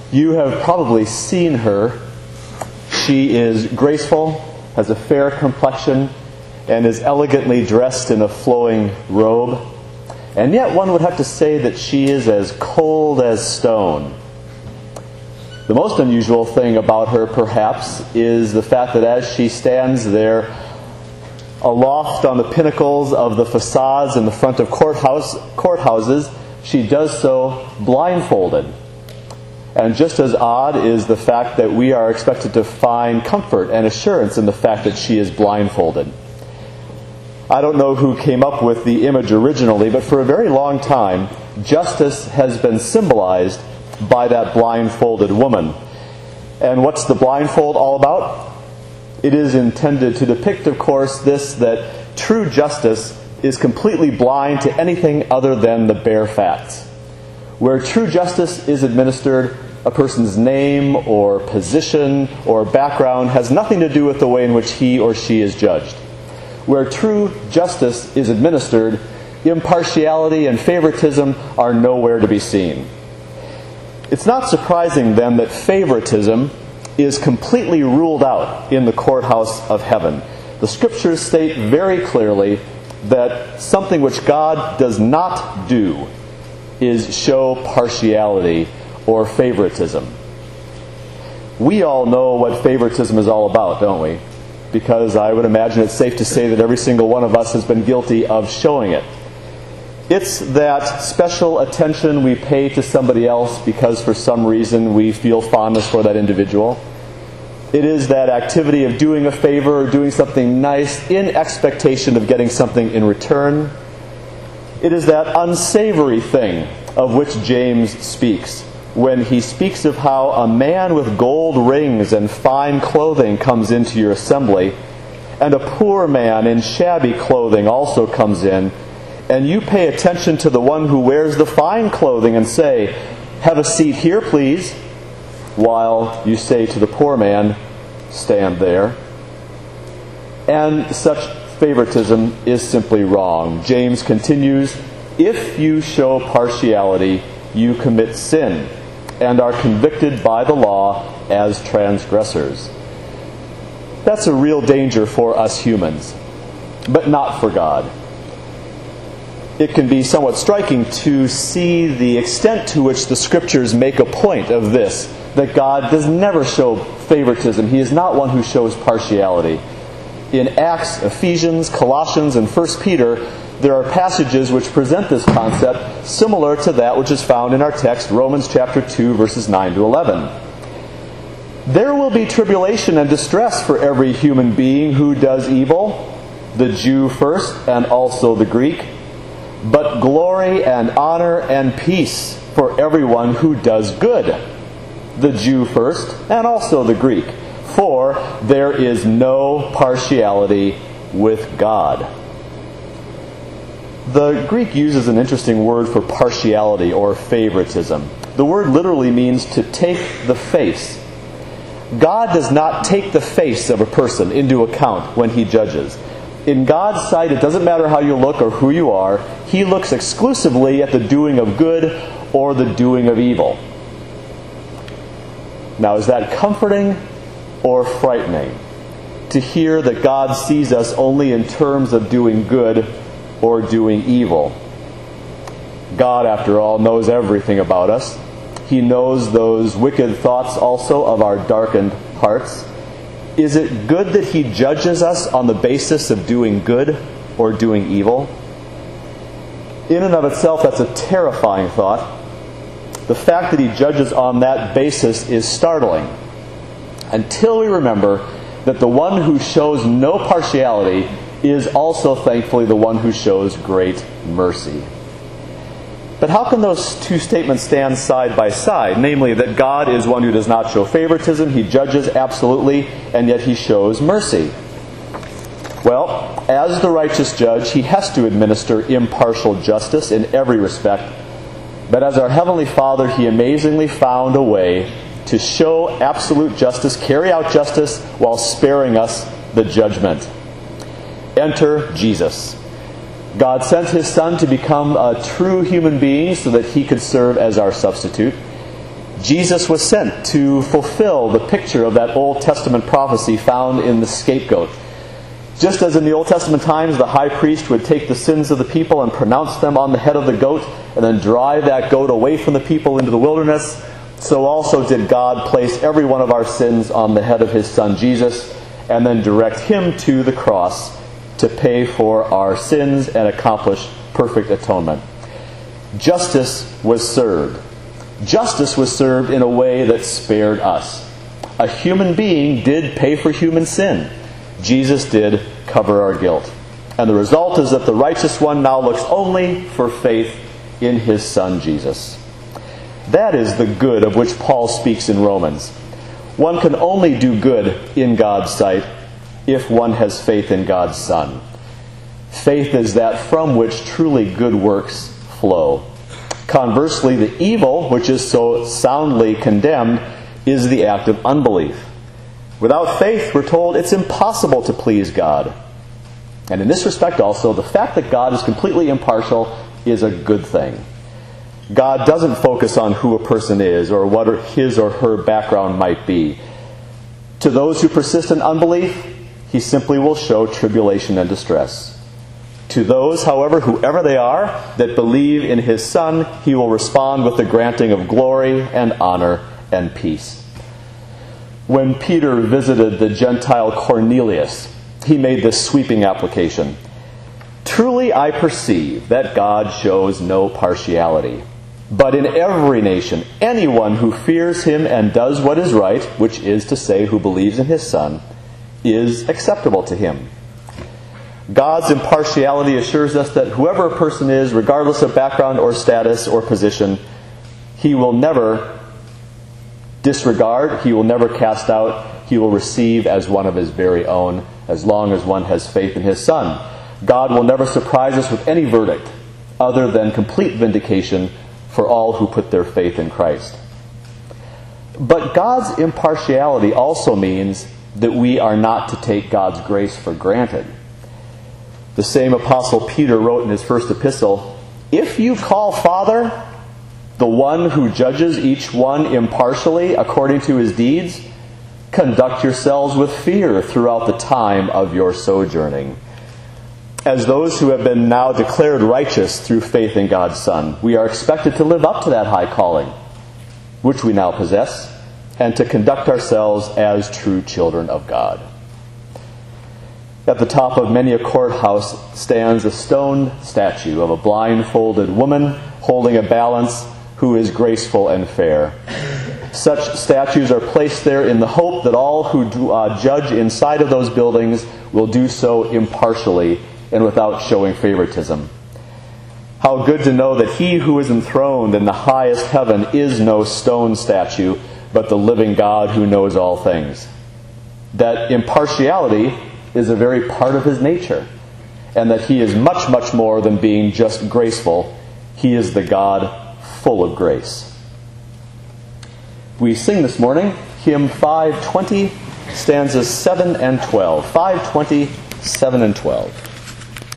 You have probably seen her. She is graceful, has a fair complexion, and is elegantly dressed in a flowing robe. And yet one would have to say that she is as cold as stone. The most unusual thing about her, perhaps, is the fact that as she stands there aloft on the pinnacles of the facades in the front of courthouses, she does so blindfolded. And just as odd is the fact that we are expected to find comfort and assurance in the fact that she is blindfolded. I don't know who came up with the image originally, but for a very long time, justice has been symbolized by that blindfolded woman. And what's the blindfold all about? It is intended to depict, of course, that true justice is completely blind to anything other than the bare facts. Where true justice is administered, a person's name or position or background has nothing to do with the way in which he or she is judged. Where true justice is administered, impartiality and favoritism are nowhere to be seen. It's not surprising then that favoritism is completely ruled out in the courthouse of heaven. The Scriptures state very clearly that something which God does not do is show partiality or favoritism. We all know what favoritism is all about, don't we? Because I would imagine it's safe to say that every single one of us has been guilty of showing it. It's that special attention we pay to somebody else because for some reason we feel fondness for that individual. It is that activity of doing a favor or doing something nice in expectation of getting something in return. It is that unsavory thing of which James speaks when he speaks of how a man with gold rings and fine clothing comes into your assembly, and a poor man in shabby clothing also comes in, and you pay attention to the one who wears the fine clothing and say, "Have a seat here, please," while you say to the poor man, "Stand there." And such favoritism is simply wrong. James continues, "If you show partiality, you commit sin, and are convicted by the law as transgressors." That's a real danger for us humans, but not for God. It can be somewhat striking to see the extent to which the Scriptures make a point of this, that God does never show favoritism. He is not one who shows partiality. In Acts, Ephesians, Colossians, and 1 Peter, there are passages which present this concept similar to that which is found in our text, Romans chapter 2, verses 9 to 11. There will be tribulation and distress for every human being who does evil, the Jew first and also the Greek, but glory and honor and peace for everyone who does good, the Jew first and also the Greek, for there is no partiality with God. The Greek uses an interesting word for partiality or favoritism. The word literally means to take the face. God does not take the face of a person into account when He judges. In God's sight, it doesn't matter how you look or who you are. He looks exclusively at the doing of good or the doing of evil. Now, is that comforting or frightening? To hear that God sees us only in terms of doing good or doing evil. God, after all, knows everything about us. He knows those wicked thoughts also of our darkened hearts. Is it good that He judges us on the basis of doing good or doing evil? In and of itself, that's a terrifying thought. The fact that He judges on that basis is startling, until we remember that the one who shows no partiality is also, thankfully, the one who shows great mercy. But how can those two statements stand side by side? Namely, that God is one who does not show favoritism, He judges absolutely, and yet He shows mercy. Well, as the righteous judge, He has to administer impartial justice in every respect. But as our Heavenly Father, He amazingly found a way to show absolute justice, carry out justice, while sparing us the judgment. Enter Jesus. God sent His Son to become a true human being so that He could serve as our substitute. Jesus was sent to fulfill the picture of that Old Testament prophecy found in the scapegoat. Just as in the Old Testament times, the high priest would take the sins of the people and pronounce them on the head of the goat, and then drive that goat away from the people into the wilderness, so also did God place every one of our sins on the head of His Son Jesus, and then direct Him to the cross to pay for our sins and accomplish perfect atonement. Justice was served. Justice was served in a way that spared us. A human being did pay for human sin. Jesus did cover our guilt. And the result is that the righteous one now looks only for faith in His Son Jesus. That is the good of which Paul speaks in Romans. One can only do good in God's sight if one has faith in God's Son. Faith is that from which truly good works flow. Conversely, the evil, which is so soundly condemned, is the act of unbelief. Without faith, we're told, it's impossible to please God. And in this respect also, the fact that God is completely impartial is a good thing. God doesn't focus on who a person is or what his or her background might be. To those who persist in unbelief, He simply will show tribulation and distress. To those, however, whoever they are, that believe in His Son, He will respond with the granting of glory and honor and peace. When Peter visited the Gentile Cornelius, he made this sweeping application. Truly I perceive that God shows no partiality, but in every nation, anyone who fears Him and does what is right, which is to say, who believes in His Son, is acceptable to Him. God's impartiality assures us that whoever a person is, regardless of background or status or position, He will never disregard, He will never cast out, He will receive as one of His very own, as long as one has faith in His Son. God will never surprise us with any verdict other than complete vindication for all who put their faith in Christ. But God's impartiality also means that we are not to take God's grace for granted. The same Apostle Peter wrote in his first epistle, "If you call Father the one who judges each one impartially according to his deeds, conduct yourselves with fear throughout the time of your sojourning." As those who have been now declared righteous through faith in God's Son, we are expected to live up to that high calling, which we now possess, and to conduct ourselves as true children of God. At the top of many a courthouse stands a stone statue of a blindfolded woman holding a balance who is graceful and fair. Such statues are placed there in the hope that all who judge inside of those buildings will do so impartially and without showing favoritism. How good to know that He who is enthroned in the highest heaven is no stone statue, but the living God who knows all things. That impartiality is a very part of His nature, and that He is much, much more than being just graceful. He is the God full of grace. We sing this morning hymn 520, stanzas 7 and 12. 520, 7 and 12.